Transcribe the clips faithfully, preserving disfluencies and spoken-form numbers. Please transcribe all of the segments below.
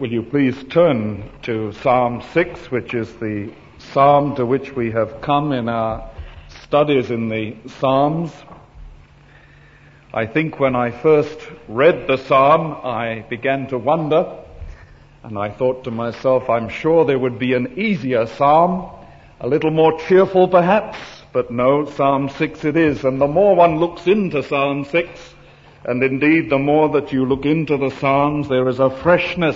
will you please turn to Psalm six, which is the psalm to which we have come in our studies in the Psalms. I think when I first read the psalm, I began to wonder, and I thought to myself, I'm sure there would be an easier psalm, a little more cheerful perhaps, but no, Psalm six it is. And the more one looks into Psalm six, and indeed the more that you look into the Psalms, there is a freshness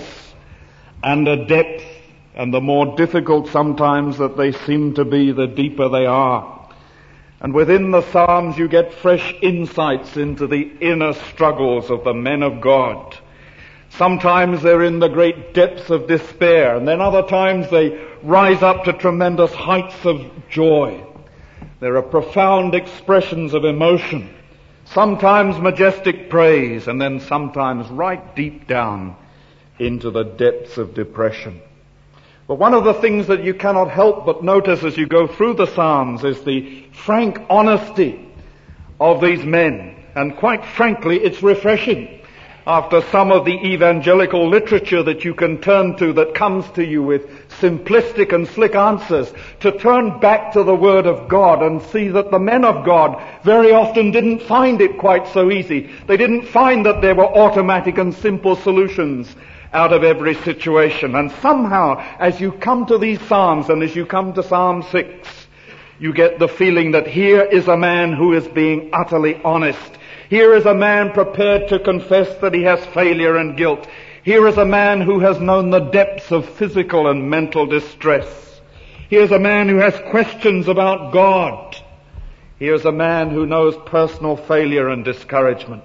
and a depth, and the more difficult sometimes that they seem to be, the deeper they are. And within the Psalms you get fresh insights into the inner struggles of the men of God. Sometimes they're in the great depths of despair, and then other times they rise up to tremendous heights of joy. There are profound expressions of emotion, sometimes majestic praise, and then sometimes right deep down into the depths of depression. But one of the things that you cannot help but notice as you go through the Psalms is the frank honesty of these men. And quite frankly, it's refreshing after some of the evangelical literature that you can turn to that comes to you with simplistic and slick answers, to turn back to the Word of God and see that the men of God very often didn't find it quite so easy. They didn't find that there were automatic and simple solutions out of every situation. And somehow, as you come to these Psalms and as you come to Psalm six, you get the feeling that here is a man who is being utterly honest. Here is a man prepared to confess that he has failure and guilt. Here is a man who has known the depths of physical and mental distress. Here's a man who has questions about God. Here's a man who knows personal failure and discouragement.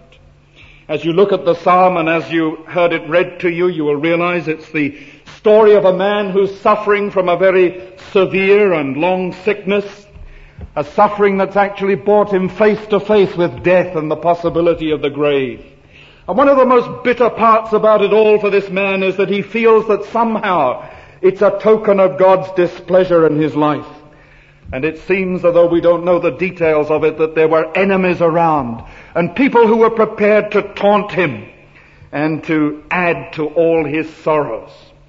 As you look at the psalm and as you heard it read to you, you will realize it's the story of a man who's suffering from a very severe and long sickness, a suffering that's actually brought him face to face with death and the possibility of the grave. And one of the most bitter parts about it all for this man is that he feels that somehow it's a token of God's displeasure in his life. And it seems, although we don't know the details of it, that there were enemies around and people who were prepared to taunt him and to add to all his sorrows.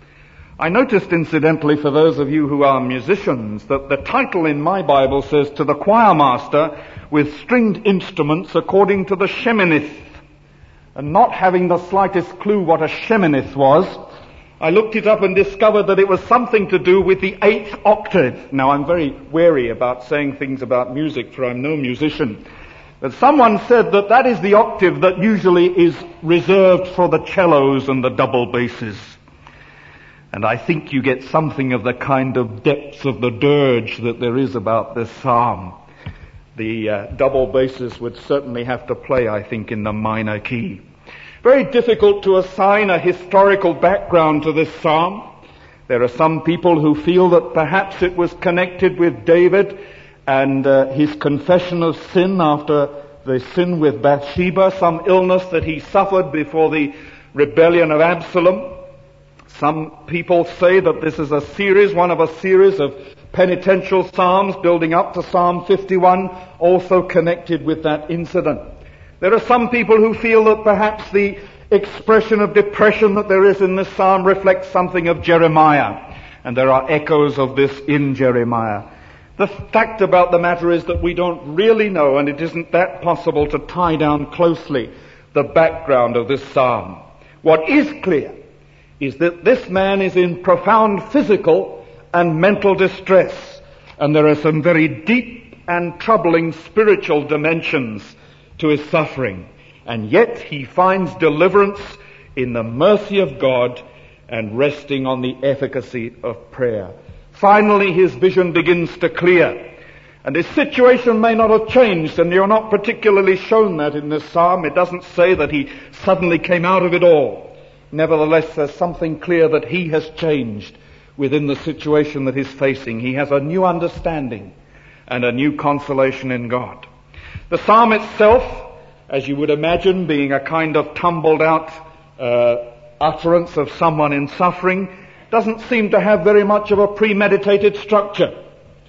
I noticed, incidentally, for those of you who are musicians, that the title in my Bible says, to the choir master with stringed instruments according to the Sheminith. And not having the slightest clue what a Sheminith was, I looked it up and discovered that it was something to do with the eighth octave. Now, I'm very wary about saying things about music, for I'm no musician. But someone said that that is the octave that usually is reserved for the cellos and the double basses. And I think you get something of the kind of depths of the dirge that there is about this psalm. The uh, double basses would certainly have to play, I think, in the minor key. Very difficult to assign a historical background to this psalm. There are some people who feel that perhaps it was connected with David and uh, his confession of sin after the sin with Bathsheba, some illness that he suffered before the rebellion of Absalom. Some people say that this is a series, one of a series of penitential psalms building up to Psalm fifty-one, also connected with that incident. There are some people who feel that perhaps the expression of depression that there is in this psalm reflects something of Jeremiah, and there are echoes of this in Jeremiah. The fact about the matter is that we don't really know, and it isn't that possible to tie down closely the background of this psalm. What is clear is that this man is in profound physical and mental distress, and there are some very deep and troubling spiritual dimensions to his suffering. And yet he finds deliverance in the mercy of God and resting on the efficacy of prayer. Finally, his vision begins to clear. And his situation may not have changed, and you're not particularly shown that in this psalm. It doesn't say that he suddenly came out of it all. Nevertheless, there's something clear that he has changed within the situation that he's facing. He has a new understanding and a new consolation in God. The psalm itself, as you would imagine, being a kind of tumbled out uh, utterance of someone in suffering, doesn't seem to have very much of a premeditated structure.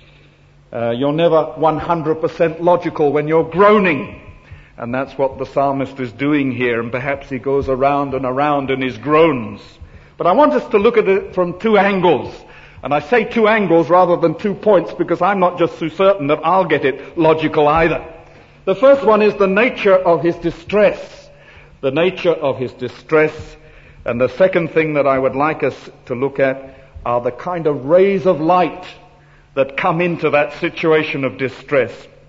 Uh, you're never one hundred percent logical when you're groaning. And that's what the psalmist is doing here, and perhaps he goes around and around in his groans. But I want us to look at it from two angles. And I say two angles rather than two points because I'm not just so certain that I'll get it logical either. The first one is the nature of his distress. The nature of his distress. And the second thing that I would like us to look at are the kind of rays of light that come into that situation of distress.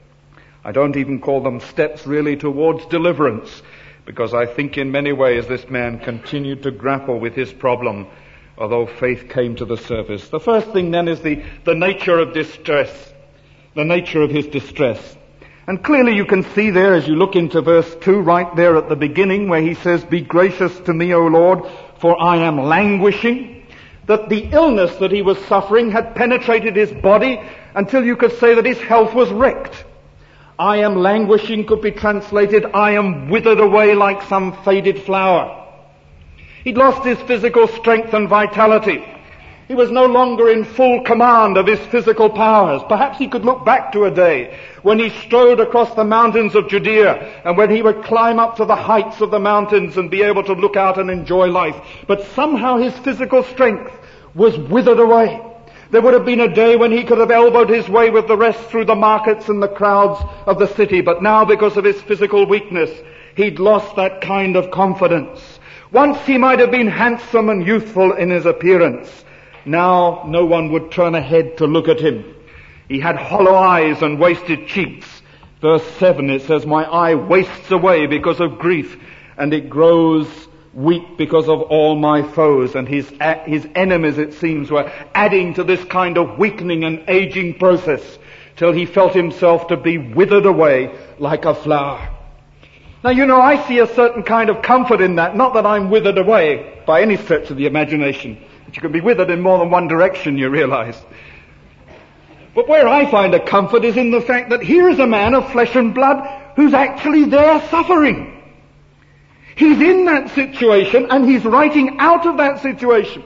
I don't even call them steps really towards deliverance, because I think in many ways this man continued to grapple with his problem, although faith came to the surface. The first thing then is the, the nature of distress, the nature of his distress. And clearly you can see there as you look into verse two, right there at the beginning where he says, "Be gracious to me, O Lord, for I am languishing," that the illness that he was suffering had penetrated his body until you could say that his health was wrecked. "I am languishing" could be translated, "I am withered away like some faded flower." He'd lost his physical strength and vitality. He was no longer in full command of his physical powers. Perhaps he could look back to a day when he strode across the mountains of Judea and when he would climb up to the heights of the mountains and be able to look out and enjoy life. But somehow his physical strength was withered away. There would have been a day when he could have elbowed his way with the rest through the markets and the crowds of the city. But now, because of his physical weakness, he'd lost that kind of confidence. Once he might have been handsome and youthful in his appearance. Now no one would turn a head to look at him. He had hollow eyes and wasted cheeks. Verse seven, it says, "My eye wastes away because of grief, and it grows weak because of all my foes." And his his enemies, it seems, were adding to this kind of weakening and aging process till he felt himself to be withered away like a flower. Now, you know, I see a certain kind of comfort in that. Not that I'm withered away by any stretch of the imagination. But you can be withered in more than one direction, you realize. But where I find a comfort is in the fact that here is a man of flesh and blood who's actually there suffering. He's in that situation and he's writing out of that situation.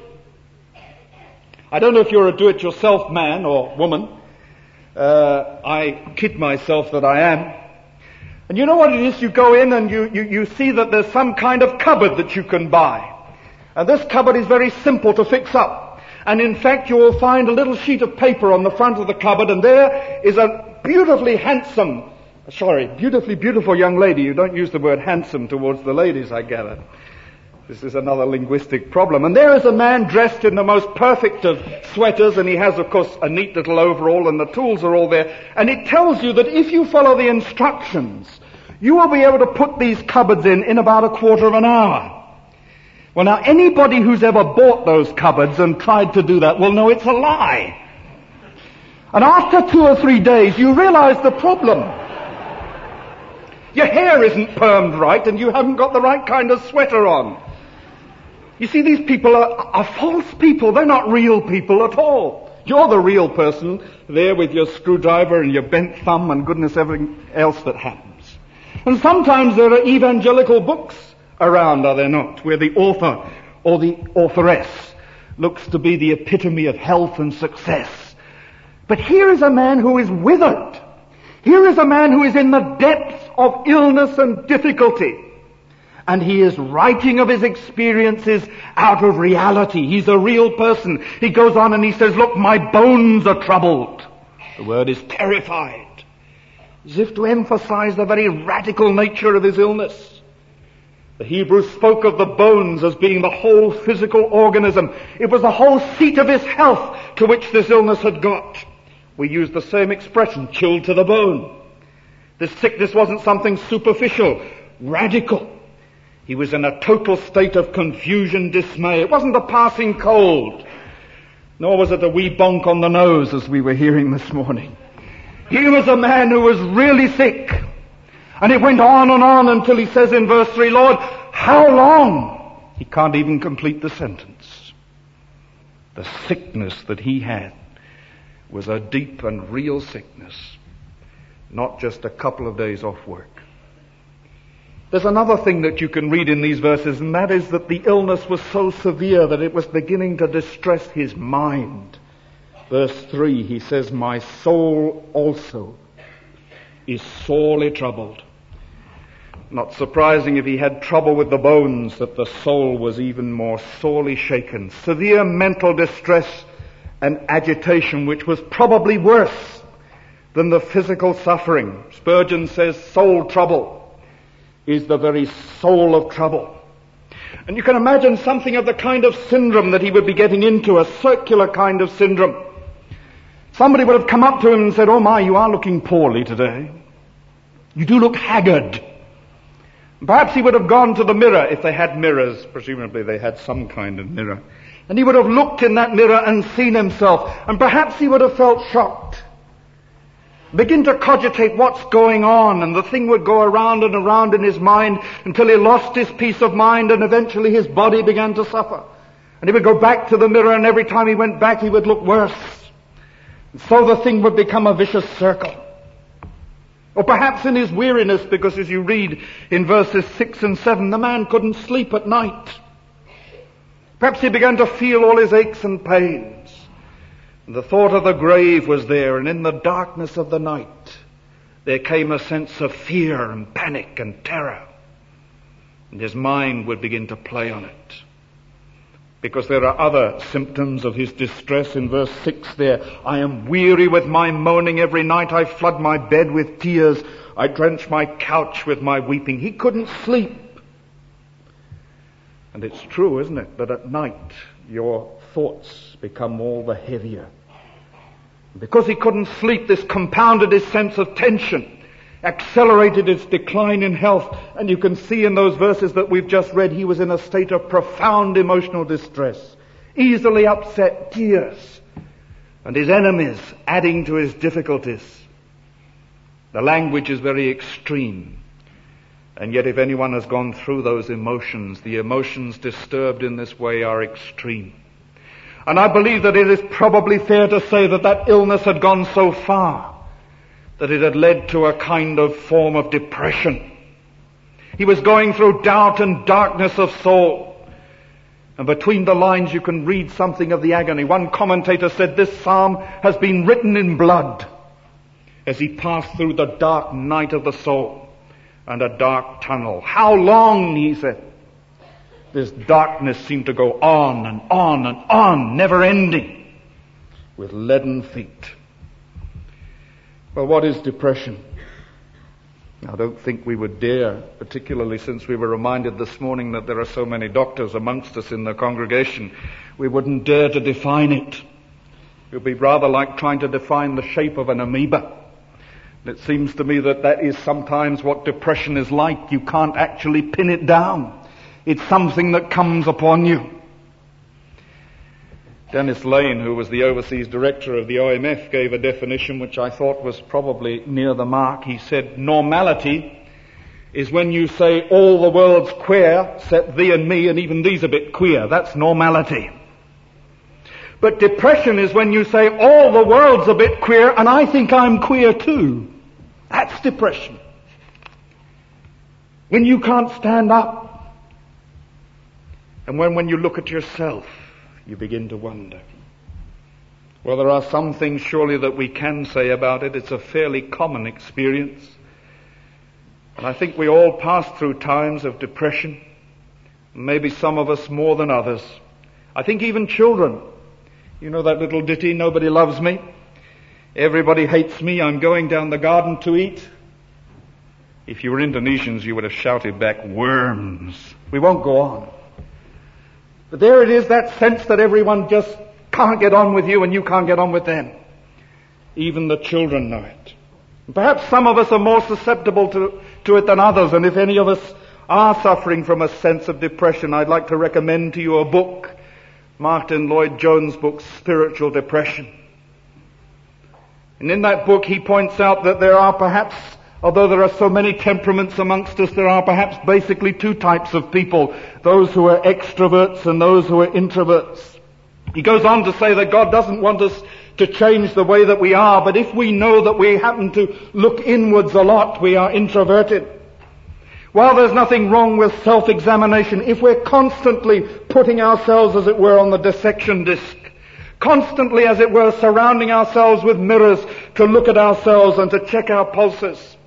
I don't know if you're a do-it-yourself man or woman. Uh, I kid myself that I am. And you know what it is? You go in and you, you, you see that there's some kind of cupboard that you can buy. And this cupboard is very simple to fix up. And in fact, you will find a little sheet of paper on the front of the cupboard, and there is a beautifully handsome, sorry, beautifully beautiful young lady. You don't use the word handsome towards the ladies, I gather. This is another linguistic problem. And there is a man dressed in the most perfect of sweaters, and he has, of course, a neat little overall, and the tools are all there. And it tells you that if you follow the instructions, you will be able to put these cupboards in in about a quarter of an hour. Well, now, anybody who's ever bought those cupboards and tried to do that will know it's a lie. And after two or three days, you realize the problem. Your hair isn't permed right, and you haven't got the right kind of sweater on. You see, these people are, are false people. They're not real people at all. You're the real person there with your screwdriver and your bent thumb and goodness everything else that happens. And sometimes there are evangelical books around, are there not, where the author or the authoress looks to be the epitome of health and success. But here is a man who is withered. Here is a man who is in the depths of illness and difficulty. And he is writing of his experiences out of reality. He's a real person. He goes on and he says, "Look, my bones are troubled." The word is terrified. As if to emphasize the very radical nature of his illness. The Hebrews spoke of the bones as being the whole physical organism. It was the whole seat of his health to which this illness had got. We use the same expression, chilled to the bone. This sickness wasn't something superficial, radical. He was in a total state of confusion, dismay. It wasn't a passing cold, nor was it a wee bonk on the nose, as we were hearing this morning. He was a man who was really sick. And it went on and on until he says in verse three, "Lord, how long?" He can't even complete the sentence. The sickness that he had was a deep and real sickness, not just a couple of days off work. There's another thing that you can read in these verses, and that is that the illness was so severe that it was beginning to distress his mind. Verse three, he says, "My soul also is sorely troubled." Not surprising if he had trouble with the bones that the soul was even more sorely shaken. Severe mental distress and agitation, which was probably worse than the physical suffering. Spurgeon says soul trouble is the very soul of trouble. And you can imagine something of the kind of syndrome that he would be getting into, a circular kind of syndrome. Somebody would have come up to him and said, "Oh my, you are looking poorly today. You do look haggard." Perhaps he would have gone to the mirror, if they had mirrors. Presumably they had some kind of mirror. And he would have looked in that mirror and seen himself. And perhaps he would have felt shocked. Begin to cogitate what's going on, and the thing would go around and around in his mind until he lost his peace of mind, and eventually his body began to suffer. And he would go back to the mirror, and every time he went back he would look worse. And so the thing would become a vicious circle. Or perhaps in his weariness, because as you read in verses six and seven, the man couldn't sleep at night. Perhaps he began to feel all his aches and pains. And the thought of the grave was there, and in the darkness of the night there came a sense of fear and panic and terror. And his mind would begin to play on it. Because there are other symptoms of his distress in verse six there. "I am weary with my moaning every night. I flood my bed with tears. I drench my couch with my weeping." He couldn't sleep. And it's true, isn't it, that at night your thoughts become all the heavier. Because he couldn't sleep, this compounded his sense of tension, accelerated its decline in health. And you can see in those verses that we've just read, he was in a state of profound emotional distress, easily upset, tears, and his enemies adding to his difficulties. The language is very extreme. And yet if anyone has gone through those emotions, the emotions disturbed in this way are extreme. And I believe that it is probably fair to say that that illness had gone so far that it had led to a kind of form of depression. He was going through doubt and darkness of soul. And between the lines you can read something of the agony. One commentator said this psalm has been written in blood as he passed through the dark night of the soul and a dark tunnel. How long, he said. This darkness seemed to go on and on and on, never ending, with leaden feet. Well, what is depression? I don't think we would dare, particularly since we were reminded this morning that there are so many doctors amongst us in the congregation, we wouldn't dare to define it. It would be rather like trying to define the shape of an amoeba. And it seems to me that that is sometimes what depression is like. You can't actually pin it down. It's something that comes upon you. Dennis Lane, who was the overseas director of the O M F, gave a definition which I thought was probably near the mark. He said, "Normality is when you say all the world's queer, except thee and me, and even thee's a bit queer. That's normality. But depression is when you say all the world's a bit queer, and I think I'm queer too. That's depression. When you can't stand up. And when, when you look at yourself, you begin to wonder. Well, there are some things surely that we can say about it. It's a fairly common experience. And I think we all pass through times of depression. Maybe some of us more than others. I think even children. You know that little ditty, "Nobody loves me. Everybody hates me. I'm going down the garden to eat." If you were Indonesians, you would have shouted back, "Worms." We won't go on. But there it is, that sense that everyone just can't get on with you and you can't get on with them. Even the children know it. Perhaps some of us are more susceptible to, to it than others, and if any of us are suffering from a sense of depression, I'd like to recommend to you a book, Martin Lloyd-Jones' book, Spiritual Depression. And in that book he points out that there are perhaps, although there are so many temperaments amongst us, there are perhaps basically two types of people, those who are extroverts and those who are introverts. He goes on to say that God doesn't want us to change the way that we are, but if we know that we happen to look inwards a lot, we are introverted. While there's nothing wrong with self-examination, if we're constantly putting ourselves, as it were, on the dissection disc, constantly, as it were, surrounding ourselves with mirrors to look at ourselves and to check our pulses,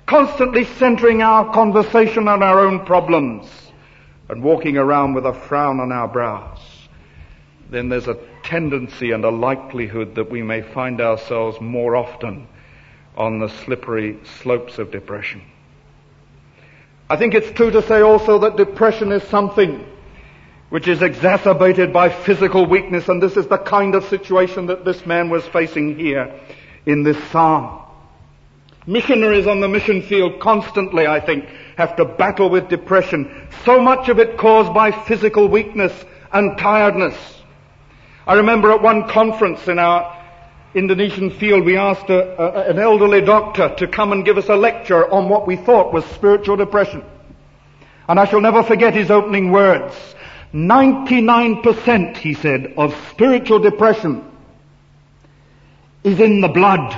constantly centering our conversation on our own problems and walking around with a frown on our brows, then there's a tendency and a likelihood that we may find ourselves more often on the slippery slopes of depression. I think it's true to say also that depression is something which is exacerbated by physical weakness, and this is the kind of situation that this man was facing here in this psalm. Missionaries on the mission field constantly, I think, have to battle with depression, so much of it caused by physical weakness and tiredness. I remember at one conference in our Indonesian field, we asked a, a, an elderly doctor to come and give us a lecture on what we thought was spiritual depression. And I shall never forget his opening words. ninety-nine percent, he said, of spiritual depression is in the blood.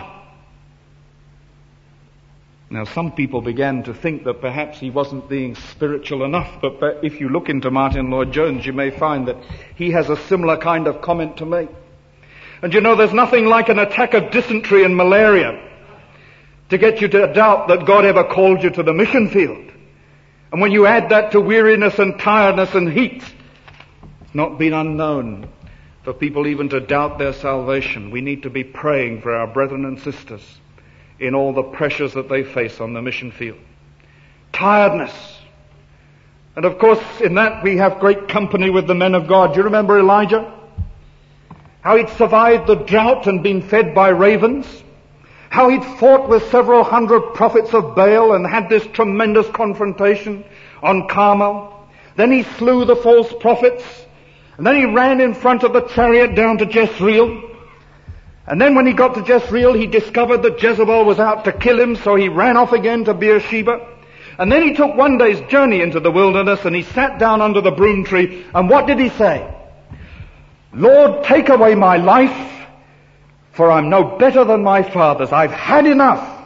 Now, some people began to think that perhaps he wasn't being spiritual enough, but, but if you look into Martin Lloyd-Jones, you may find that he has a similar kind of comment to make. And you know, there's nothing like an attack of dysentery and malaria to get you to doubt that God ever called you to the mission field. And when you add that to weariness and tiredness and heat, it's not been unknown for people even to doubt their salvation. We need to be praying for our brethren and sisters in all the pressures that they face on the mission field. Tiredness. And of course, in that we have great company with the men of God. Do you remember Elijah? How he'd survived the drought and been fed by ravens. How he'd fought with several hundred prophets of Baal and had this tremendous confrontation on Carmel. Then he slew the false prophets. And then he ran in front of the chariot down to Jezreel. And then when he got to Jezreel, he discovered that Jezebel was out to kill him, so he ran off again to Beersheba. And then he took one day's journey into the wilderness and he sat down under the broom tree. And what did he say? Lord, take away my life, for I'm no better than my fathers. I've had enough.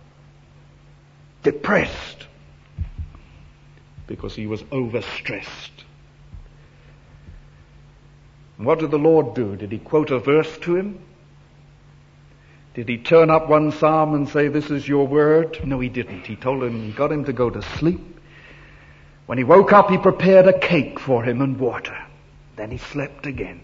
Depressed. Because he was overstressed. What did the Lord do? Did he quote a verse to him? Did he turn up one psalm and say, this is your word? No, he didn't. He told him, he got him to go to sleep. When he woke up, he prepared a cake for him and water. Then he slept again.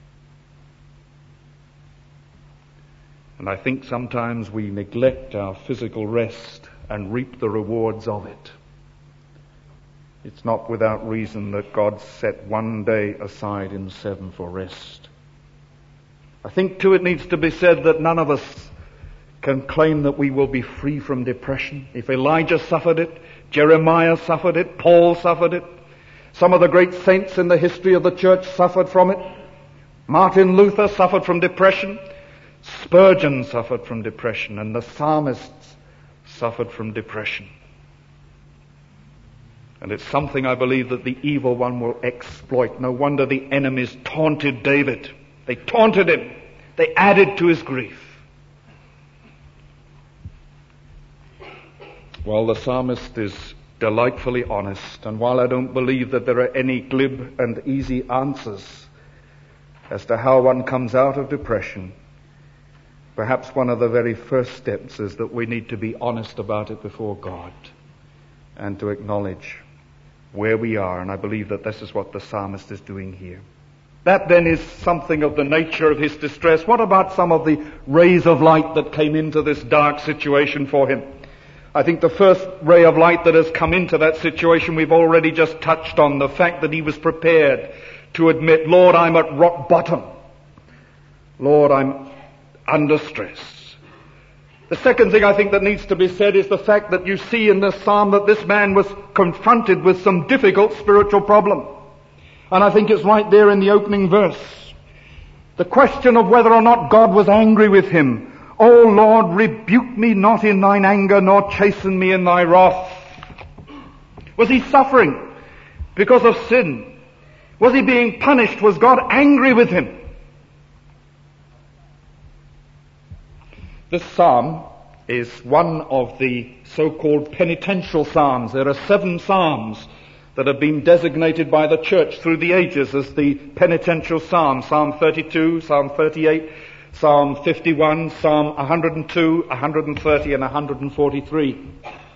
And I think sometimes we neglect our physical rest and reap the rewards of it. It's not without reason that God set one day aside in seven for rest. I think too it needs to be said that none of us can claim that we will be free from depression. If Elijah suffered it, Jeremiah suffered it, Paul suffered it, some of the great saints in the history of the church suffered from it. Martin Luther suffered from depression. Spurgeon suffered from depression, and the psalmists suffered from depression. And it's something I believe that the evil one will exploit. No wonder the enemies taunted David. They taunted him. They added to his grief. Well, the psalmist is delightfully honest, and while I don't believe that there are any glib and easy answers as to how one comes out of depression, perhaps one of the very first steps is that we need to be honest about it before God and to acknowledge where we are, and I believe that this is what the psalmist is doing here. That then is something of the nature of his distress. What about some of the rays of light that came into this dark situation for him? I think the first ray of light that has come into that situation we've already just touched on, the fact that he was prepared to admit, Lord, I'm at rock bottom. Lord, I'm under stress. The second thing I think that needs to be said is the fact that you see in this psalm that this man was confronted with some difficult spiritual problem. And I think it's right there in the opening verse. The question of whether or not God was angry with him. O Lord, rebuke me not in thine anger, nor chasten me in thy wrath. Was he suffering because of sin? Was he being punished? Was God angry with him? This psalm is one of the so-called penitential psalms. There are seven psalms that have been designated by the church through the ages as the penitential psalms. Psalm thirty-two, Psalm thirty-eight, Psalm fifty-one, Psalm one hundred two, one hundred thirty, and one hundred forty-three.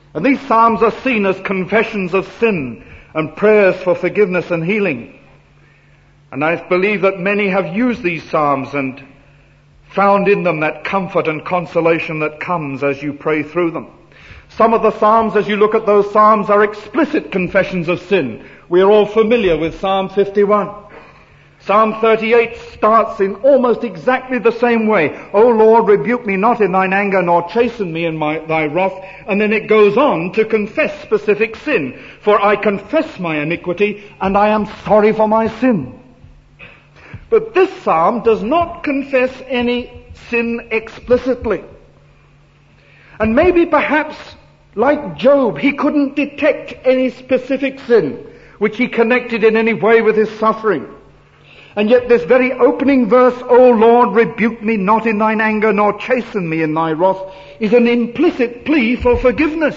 And these psalms are seen as confessions of sin and prayers for forgiveness and healing. And I believe that many have used these psalms and found in them that comfort and consolation that comes as you pray through them. Some of the psalms, as you look at those psalms, are explicit confessions of sin. We are all familiar with Psalm fifty-one. Psalm thirty-eight starts in almost exactly the same way. O Lord, rebuke me not in thine anger, nor chasten me in my, thy wrath. And then it goes on to confess specific sin. For I confess my iniquity, and I am sorry for my sin. But this psalm does not confess any sin explicitly. And maybe perhaps, like Job, he couldn't detect any specific sin which he connected in any way with his suffering. And yet this very opening verse, O Lord, rebuke me not in thine anger, nor chasten me in thy wrath, is an implicit plea for forgiveness.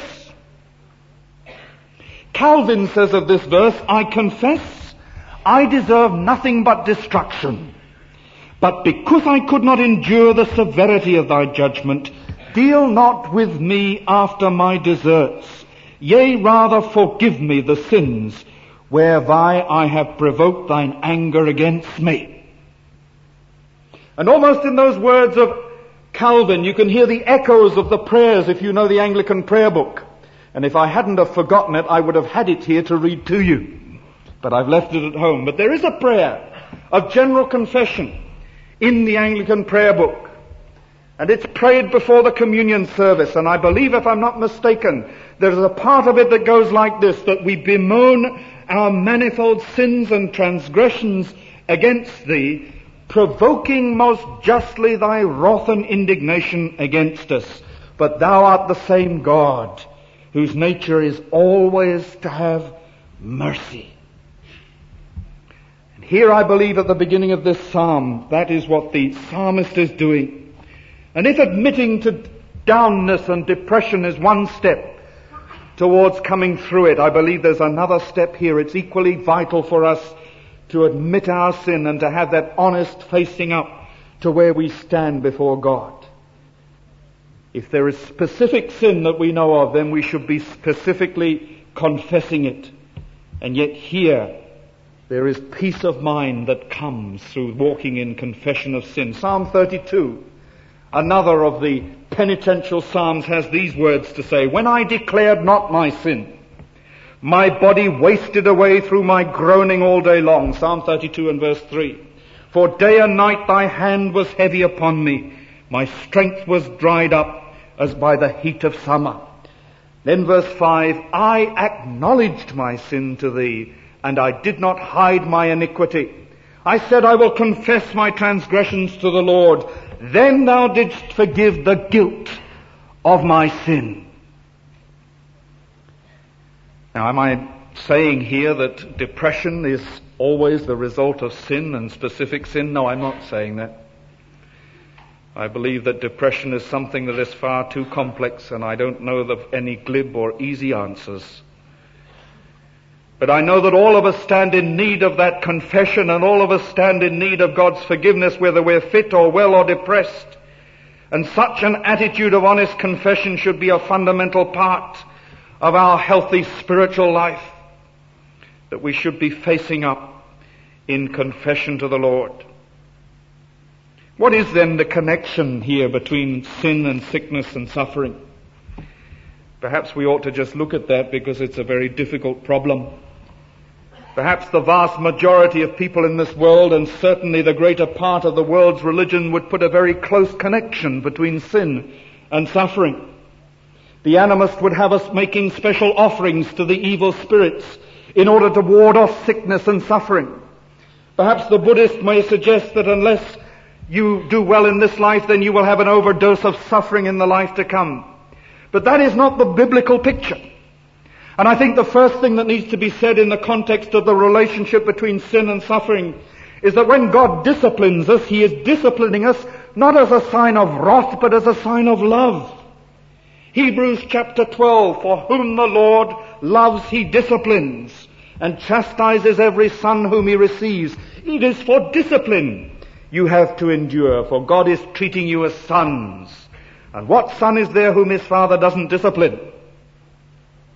Calvin says of this verse, I confess I deserve nothing but destruction. But because I could not endure the severity of thy judgment, deal not with me after my deserts. Yea, rather forgive me the sins whereby I have provoked thine anger against me. And almost in those words of Calvin, you can hear the echoes of the prayers if you know the Anglican prayer book. And if I hadn't have forgotten it, I would have had it here to read to you. But I've left it at home. But there is a prayer of general confession in the Anglican prayer book. And it's prayed before the communion service. And I believe, if I'm not mistaken, there's a part of it that goes like this, that we bemoan our manifold sins and transgressions against thee, provoking most justly thy wrath and indignation against us. But thou art the same God, whose nature is always to have mercy. And here I believe at the beginning of this psalm, that is what the psalmist is doing. And if admitting to downness and depression is one step towards coming through it, I believe there's another step here. It's equally vital for us to admit our sin and to have that honest facing up to where we stand before God. If there is specific sin that we know of, then we should be specifically confessing it. And yet here, there is peace of mind that comes through walking in confession of sin. Psalm thirty-two, another of the penitential psalms, has these words to say, when I declared not my sin, my body wasted away through my groaning all day long. Psalm thirty-two and verse three. For day and night thy hand was heavy upon me. My strength was dried up as by the heat of summer. Then verse five, I acknowledged my sin to thee, and I did not hide my iniquity. I said, I will confess my transgressions to the Lord. Then thou didst forgive the guilt of my sin. Now, am I saying here that depression is always the result of sin and specific sin? No, I'm not saying that. I believe that depression is something that is far too complex, and I don't know of any glib or easy answers. But I know that all of us stand in need of that confession, and all of us stand in need of God's forgiveness, whether we're fit or well or depressed. And such an attitude of honest confession should be a fundamental part of our healthy spiritual life, that we should be facing up in confession to the Lord. What is then the connection here between sin and sickness and suffering? Perhaps we ought to just look at that, because it's a very difficult problem. Perhaps the vast majority of people in this world, and certainly the greater part of the world's religion, would put a very close connection between sin and suffering. The animist would have us making special offerings to the evil spirits in order to ward off sickness and suffering. Perhaps the Buddhist may suggest that unless you do well in this life, then you will have an overdose of suffering in the life to come. But that is not the biblical picture. And I think the first thing that needs to be said in the context of the relationship between sin and suffering is that when God disciplines us, He is disciplining us not as a sign of wrath, but as a sign of love. Hebrews chapter twelve, for whom the Lord loves He disciplines, and chastises every son whom He receives. It is for discipline you have to endure, for God is treating you as sons. And what son is there whom his father doesn't discipline?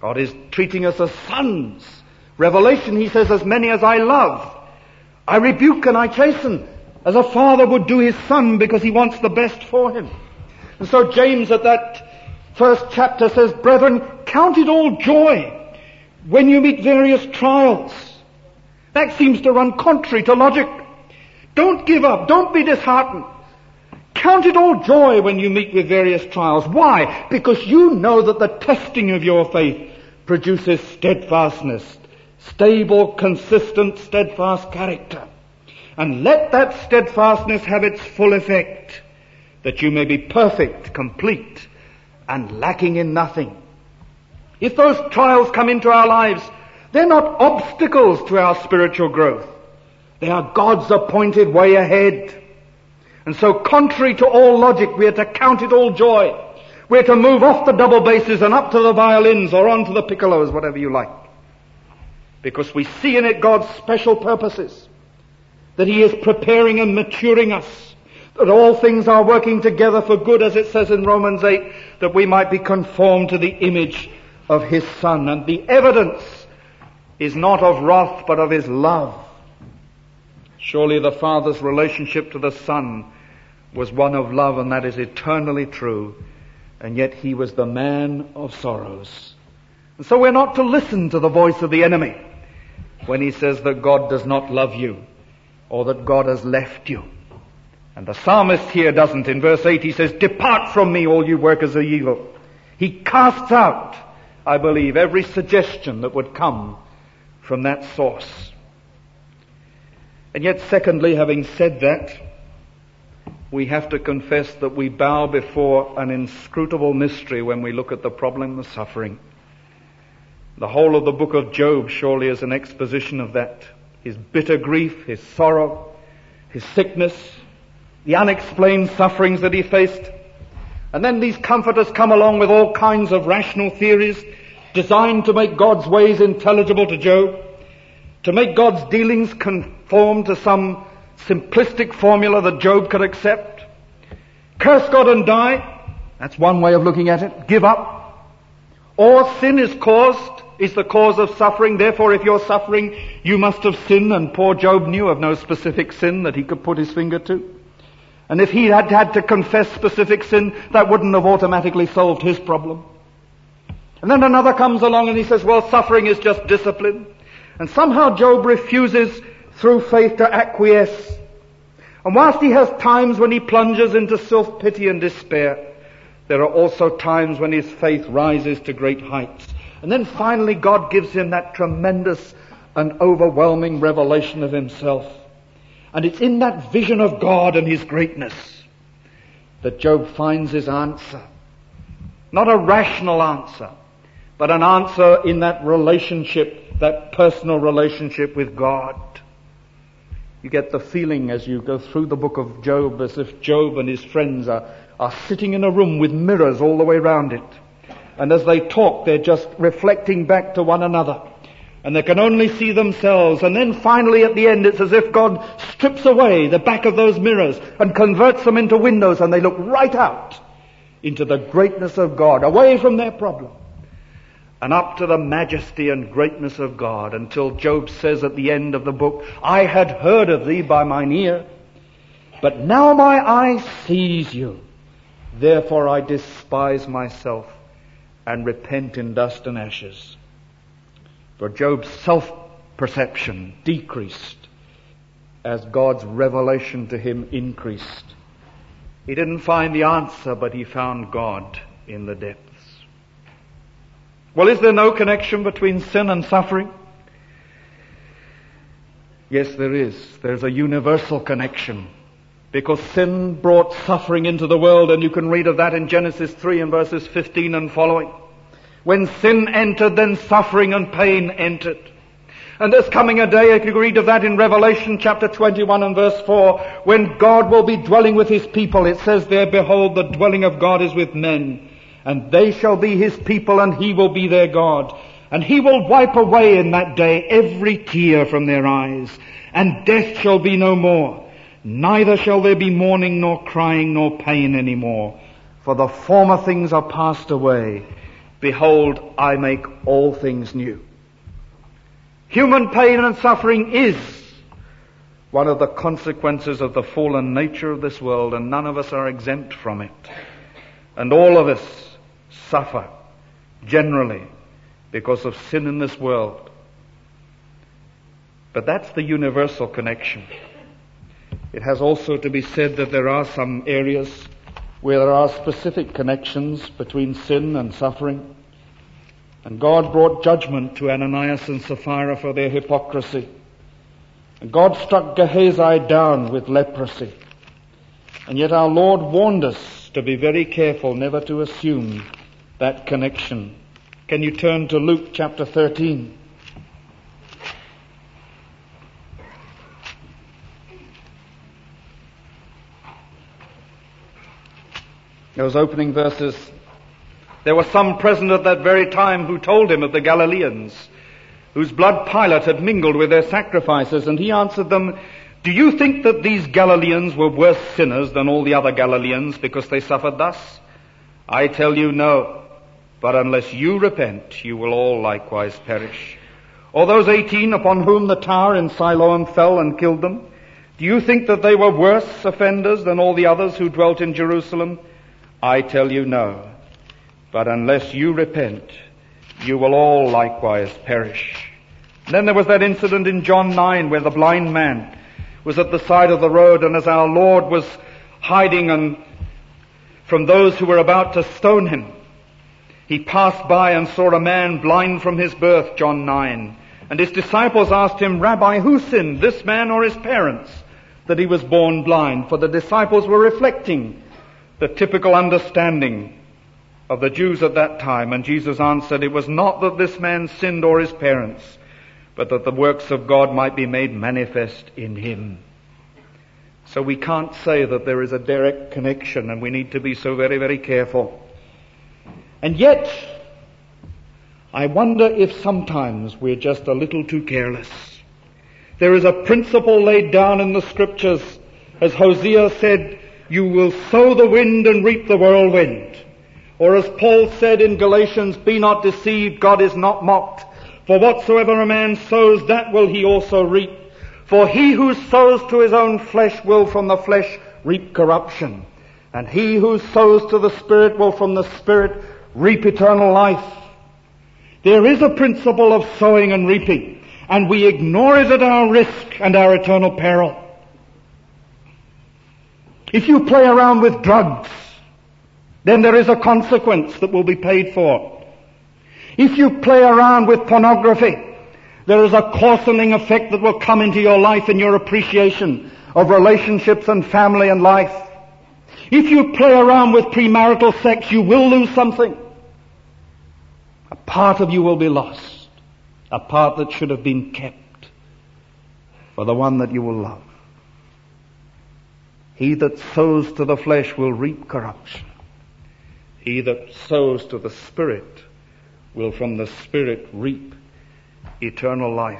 God is treating us as sons. Revelation, he says, as many as I love, I rebuke and I chasten, as a father would do his son because he wants the best for him. And so James at that first chapter says, brethren, count it all joy when you meet various trials. That seems to run contrary to logic. Don't give up. Don't be disheartened. Count it all joy when you meet with various trials. Why? Because you know that the testing of your faith produces steadfastness, stable, consistent, steadfast character. And let that steadfastness have its full effect, that you may be perfect, complete, and lacking in nothing. If those trials come into our lives, they're not obstacles to our spiritual growth. They are God's appointed way ahead. And so contrary to all logic, we are to count it all joy. We're to move off the double basses and up to the violins or onto the piccolos, whatever you like. Because we see in it God's special purposes. That he is preparing and maturing us. That all things are working together for good, as it says in Romans eight, that we might be conformed to the image of his Son. And the evidence is not of wrath, but of his love. Surely the Father's relationship to the Son was one of love, and that is eternally true. And yet he was the man of sorrows. And so we're not to listen to the voice of the enemy when he says that God does not love you or that God has left you. And the psalmist here doesn't. In verse eight he says, depart from me, all you workers of evil. He casts out, I believe, every suggestion that would come from that source. And yet, secondly, having said that, we have to confess that we bow before an inscrutable mystery when we look at the problem of suffering. The whole of the book of Job surely is an exposition of that. His bitter grief, his sorrow, his sickness, the unexplained sufferings that he faced. And then these comforters come along with all kinds of rational theories designed to make God's ways intelligible to Job, to make God's dealings conform to some simplistic formula that Job could accept. Curse God and die. That's one way of looking at it. Give up. Or sin is caused, is the cause of suffering. Therefore, if you're suffering, you must have sinned. And poor Job knew of no specific sin that he could put his finger to. And if he had had to confess specific sin, that wouldn't have automatically solved his problem. And then another comes along and he says, well, suffering is just discipline. And somehow Job refuses through faith to acquiesce. And whilst he has times when he plunges into self-pity and despair, there are also times when his faith rises to great heights. And then finally God gives him that tremendous and overwhelming revelation of himself. And it's in that vision of God and his greatness that Job finds his answer. Not a rational answer, but an answer in that relationship, that personal relationship with God. You get the feeling as you go through the book of Job as if Job and his friends are, are sitting in a room with mirrors all the way around it. And as they talk, they're just reflecting back to one another. And they can only see themselves. And then finally at the end, it's as if God strips away the back of those mirrors and converts them into windows, and they look right out into the greatness of God, away from their problem, and up to the majesty and greatness of God, until Job says at the end of the book, I had heard of thee by mine ear, but now my eye sees you. Therefore I despise myself and repent in dust and ashes. For Job's self-perception decreased as God's revelation to him increased. He didn't find the answer, but he found God in the depths. Well, is there no connection between sin and suffering? Yes, there is. There's a universal connection. Because sin brought suffering into the world, and you can read of that in Genesis three and verses fifteen and following. When sin entered, then suffering and pain entered. And there's coming a day, if you read of that in Revelation chapter twenty-one and verse four, when God will be dwelling with his people. It says there, behold, the dwelling of God is with men, and they shall be his people, and he will be their God. And he will wipe away in that day every tear from their eyes, and death shall be no more. Neither shall there be mourning, nor crying, nor pain any more. For the former things are passed away. behold, I make all things new. Human pain and suffering is one of the consequences of the fallen nature of this world, and none of us are exempt from it. And all of us suffer, generally, because of sin in this world. But that's the universal connection. It has also to be said that there are some areas where there are specific connections between sin and suffering. And God brought judgment to Ananias and Sapphira for their hypocrisy. And God struck Gehazi down with leprosy. And yet our Lord warned us to be very careful never to assume that connection. Can you turn to Luke chapter thirteen? Those opening verses. There were some present at that very time who told him of the Galileans, whose blood Pilate had mingled with their sacrifices, and he answered them, do you think that these Galileans were worse sinners than all the other Galileans because they suffered thus? I tell you, no. But unless you repent, you will all likewise perish. Or those eighteen upon whom the tower in Siloam fell and killed them, do you think that they were worse offenders than all the others who dwelt in Jerusalem? I tell you, no. But unless you repent, you will all likewise perish. And then there was that incident in John nine where the blind man was at the side of the road, and as our Lord was hiding and from those who were about to stone him, he passed by and saw a man blind from his birth, John nine. And his disciples asked him, Rabbi, who sinned, this man or his parents, that he was born blind? For the disciples were reflecting the typical understanding of the Jews at that time. And Jesus answered, it was not that this man sinned or his parents, but that the works of God might be made manifest in him. So we can't say that there is a direct connection, and we need to be so very, very careful. And yet, I wonder if sometimes we're just a little too careless. There is a principle laid down in the Scriptures, as Hosea said, you will sow the wind and reap the whirlwind. Or as Paul said in Galatians, be not deceived, God is not mocked. For whatsoever a man sows, that will he also reap. For he who sows to his own flesh will from the flesh reap corruption. And he who sows to the Spirit will from the Spirit reap eternal life. There is a principle of sowing and reaping, and we ignore it at our risk and our eternal peril. If you play around with drugs, then there is a consequence that will be paid for. If you play around with pornography, there is a coarsening effect that will come into your life and your appreciation of relationships and family and life. If you play around with premarital sex, you will lose something. A part of you will be lost. A part that should have been kept for the one that you will love. He that sows to the flesh will reap corruption. He that sows to the Spirit will from the Spirit reap eternal life.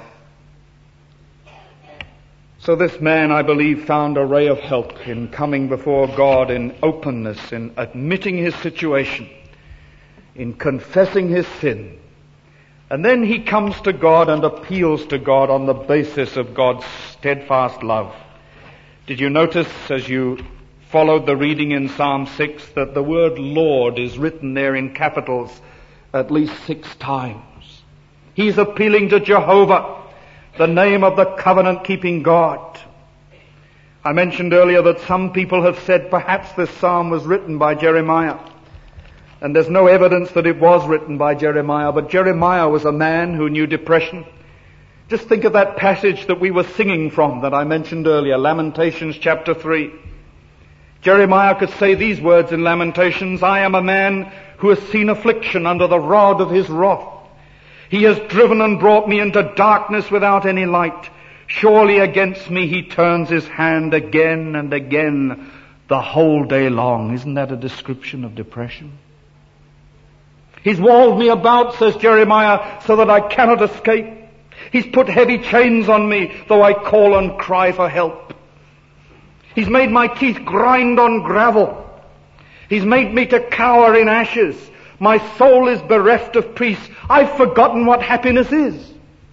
So this man, I believe, found a ray of help in coming before God in openness, in admitting his situation, in confessing his sin. And then he comes to God and appeals to God on the basis of God's steadfast love. Did you notice as you followed the reading in Psalm six that the word Lord is written there in capitals at least six times? He's appealing to Jehovah, the name of the covenant-keeping God. I mentioned earlier that some people have said perhaps this psalm was written by Jeremiah. And there's no evidence that it was written by Jeremiah, but Jeremiah was a man who knew depression. Just think of that passage that we were singing from that I mentioned earlier, Lamentations chapter three. Jeremiah could say these words in Lamentations, I am a man who has seen affliction under the rod of his wrath. He has driven and brought me into darkness without any light. Surely against me he turns his hand again and again the whole day long. Isn't that a description of depression? He's walled me about, says Jeremiah, so that I cannot escape. He's put heavy chains on me, though I call and cry for help. He's made my teeth grind on gravel. He's made me to cower in ashes. My soul is bereft of peace. I've forgotten what happiness is.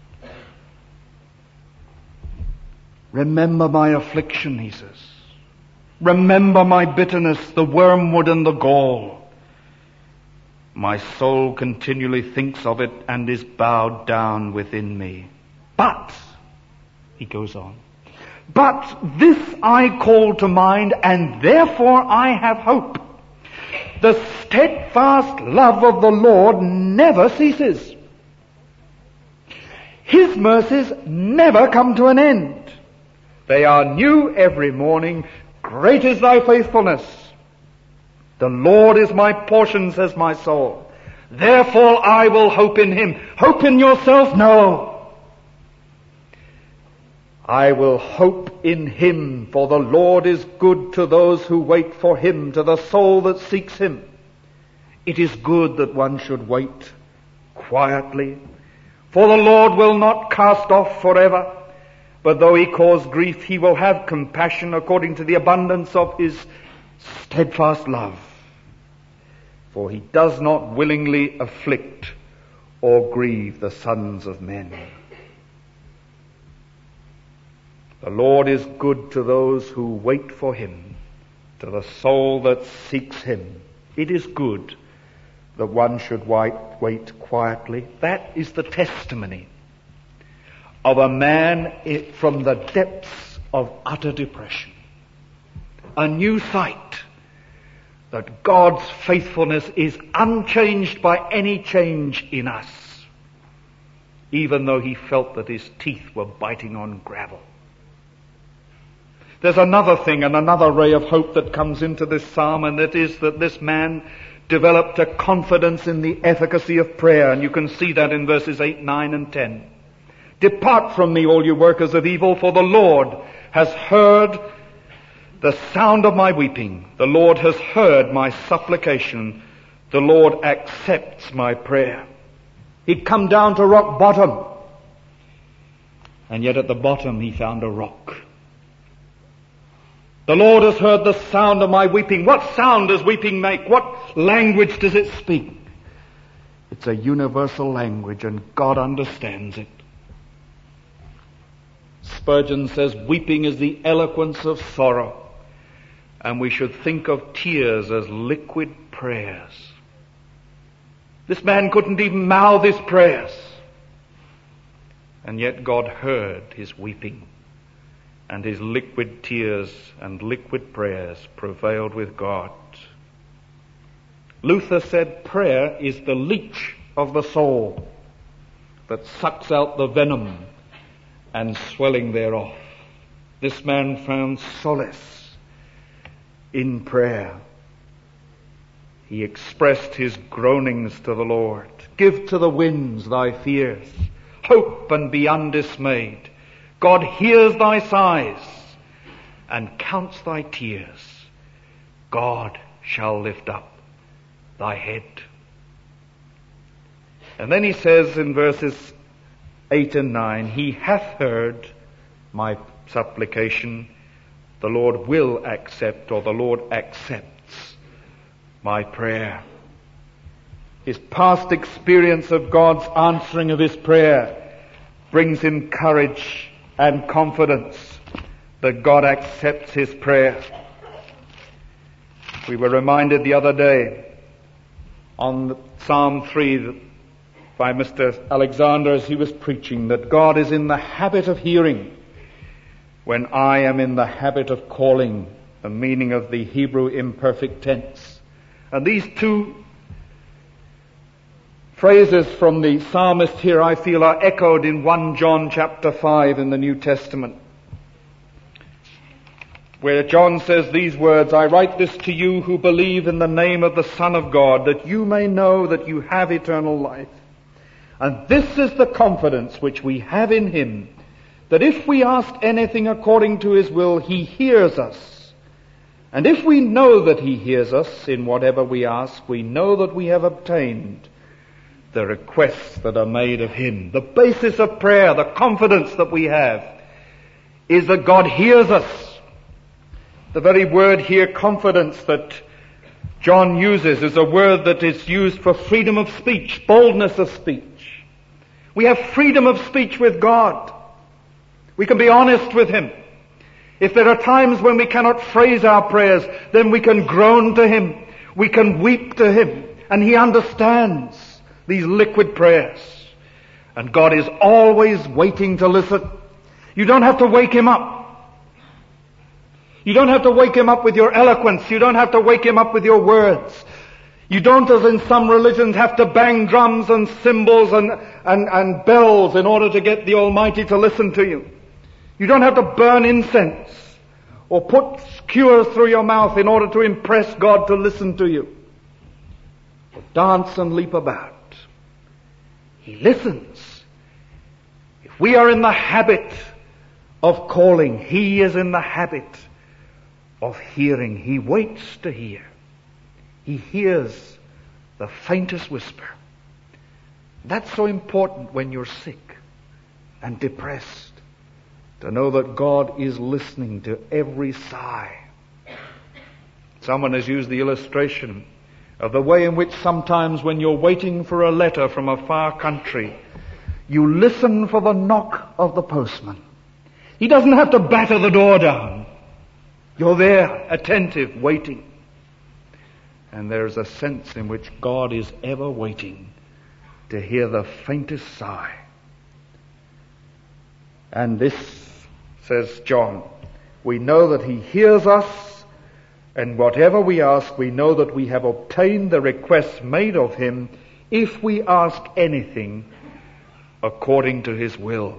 Remember my affliction, he says. Remember my bitterness, the wormwood and the gall. My soul continually thinks of it and is bowed down within me. But, he goes on, but this I call to mind, and therefore I have hope. The steadfast love of the Lord never ceases. His mercies never come to an end. They are new every morning. Great is thy faithfulness. The Lord is my portion, says my soul. Therefore I will hope in him. Hope in yourself? No. I will hope in him, for the Lord is good to those who wait for him, to the soul that seeks him. It is good that one should wait quietly, for the Lord will not cast off forever. But though he cause grief, he will have compassion according to the abundance of his steadfast love. For he does not willingly afflict or grieve the sons of men. The Lord is good to those who wait for him, to the soul that seeks him. It is good that one should wait, wait quietly. That is the testimony of a man from the depths of utter depression. A new sight that God's faithfulness is unchanged by any change in us, even though he felt that his teeth were biting on gravel. There's another thing and another ray of hope that comes into this psalm, and that is that this man developed a confidence in the efficacy of prayer, and you can see that in verses eight, nine, and ten. Depart from me, all you workers of evil, for the Lord has heard the sound of my weeping. The Lord has heard my supplication. The Lord accepts my prayer. He'd come down to rock bottom, and yet at the bottom he found a rock. The Lord has heard the sound of my weeping. What sound does weeping make? What language does it speak? It's a universal language, and God understands it. Spurgeon says, weeping is the eloquence of sorrow, and we should think of tears as liquid prayers. This man couldn't even mouth his prayers, and yet God heard his weeping, and his liquid tears and liquid prayers prevailed with God. Luther said prayer is the leech of the soul that sucks out the venom and swelling thereof. This man found solace in prayer. He expressed his groanings to the Lord. Give to the winds thy fears. Hope and be undismayed. God hears thy sighs and counts thy tears. God shall lift up thy head. And then he says in verses eight and nine, he hath heard my supplication. The Lord will accept, or the Lord accepts my prayer. His past experience of God's answering of his prayer brings him courage and confidence that God accepts his prayer. We were reminded the other day on Psalm three by Mister Alexander as he was preaching that God is in the habit of hearing when I am in the habit of calling, the meaning of the Hebrew imperfect tense. And these two phrases from the psalmist here, I feel, are echoed in First John chapter five in the New Testament, where John says these words, I write this to you who believe in the name of the Son of God, that you may know that you have eternal life. And this is the confidence which we have in him, that if we ask anything according to his will, he hears us. And if we know that he hears us in whatever we ask, we know that we have obtained the requests that are made of him. The basis of prayer, the confidence that we have, is that God hears us. The very word here, confidence, that John uses is a word that is used for freedom of speech, boldness of speech. We have freedom of speech with God. We can be honest with Him. If there are times when we cannot phrase our prayers, then we can groan to Him. We can weep to Him. And He understands these liquid prayers. And God is always waiting to listen. You don't have to wake Him up. You don't have to wake Him up with your eloquence. You don't have to wake Him up with your words. You don't, as in some religions, have to bang drums and cymbals and, and, and bells in order to get the Almighty to listen to you. You don't have to burn incense or put skewers through your mouth in order to impress God to listen to you. Or dance and leap about. He listens. If we are in the habit of calling, He is in the habit of hearing. He waits to hear. He hears the faintest whisper. That's so important when you're sick and depressed, to know that God is listening to every sigh. Someone has used the illustration of the way in which sometimes when you're waiting for a letter from a far country, you listen for the knock of the postman. He doesn't have to batter the door down. You're there, attentive, waiting. And there's a sense in which God is ever waiting to hear the faintest sigh. And this, says John, we know that He hears us, and whatever we ask, we know that we have obtained the request made of Him if we ask anything according to His will.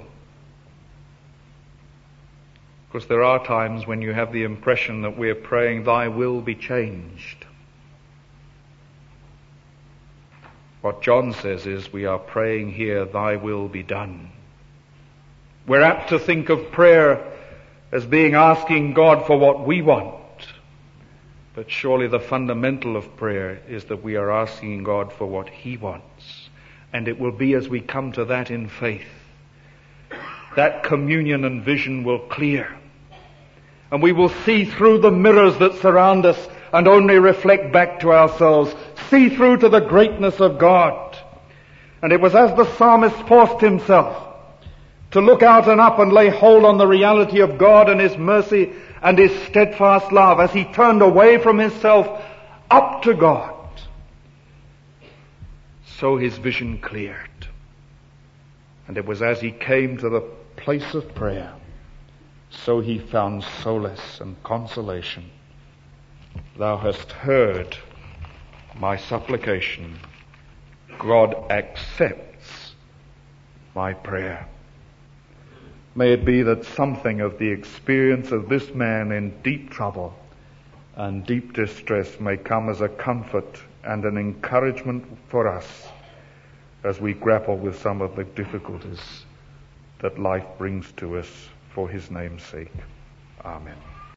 Because there are times when you have the impression that we're praying, Thy will be changed. What John says is we are praying here, Thy will be done. We're apt to think of prayer as being asking God for what we want. But surely the fundamental of prayer is that we are asking God for what He wants. And it will be as we come to that in faith, that communion and vision will clear. And we will see through the mirrors that surround us and only reflect back to ourselves. See through to the greatness of God. And it was as the psalmist forced himself to look out and up and lay hold on the reality of God and His mercy and His steadfast love, as he turned away from himself up to God, so his vision cleared. And it was as he came to the place of prayer, so he found solace and consolation. Thou hast heard my supplication. God accepts my prayer. May it be that something of the experience of this man in deep trouble and deep distress may come as a comfort and an encouragement for us as we grapple with some of the difficulties that life brings to us for His name's sake. Amen.